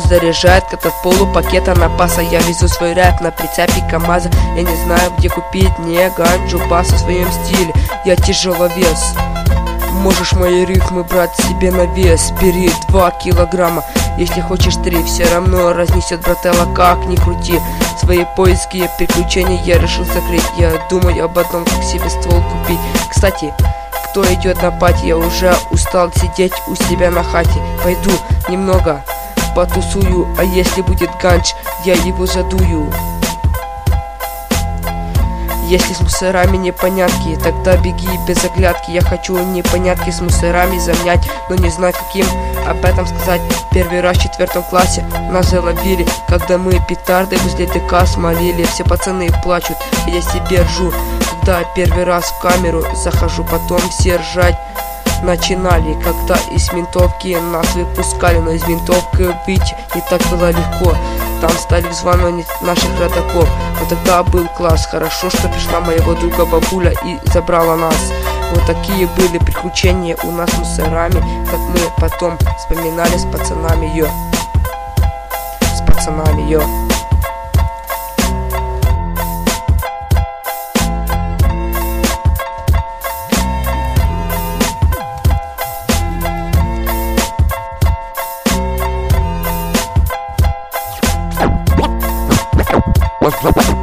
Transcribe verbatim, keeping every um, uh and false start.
заряжает, как от полупакета напаса. Я везу свой рэп на прицепе КамАЗа. Я не знаю, где купить не ганджу, бас в своем стиле. Я тяжеловес. Можешь мои рифмы брать себе на вес. Бери два килограмма, если хочешь три. Все равно разнесет, брателла, как ни крути. Свои поиски и приключения я решил закрыть. Я думаю об одном, как себе ствол купить. Кстати, кто идет на пати? Я уже устал сидеть у себя на хате. Пойду немного потусую, а если будет ганч, я его задую. Если с мусорами непонятки, тогда беги без оглядки. Я хочу непонятки с мусорами замнять, но не знаю каким об этом сказать. Первый раз в четвертом классе нас заловили, когда мы петарды возле ДК смолили. Все пацаны плачут, а я себе ржу, когда первый раз в камеру захожу. Потом все ржать начинали, когда из ментовки нас выпускали. Но из ментовки выйти не так было легко. Там стали взванивать наших родаков. Вот тогда был класс. Хорошо, что пришла моего друга бабуля и забрала нас. Вот такие были приключения у нас с мусорами, как мы потом вспоминали с пацанами, ё. С пацанами, ё. What?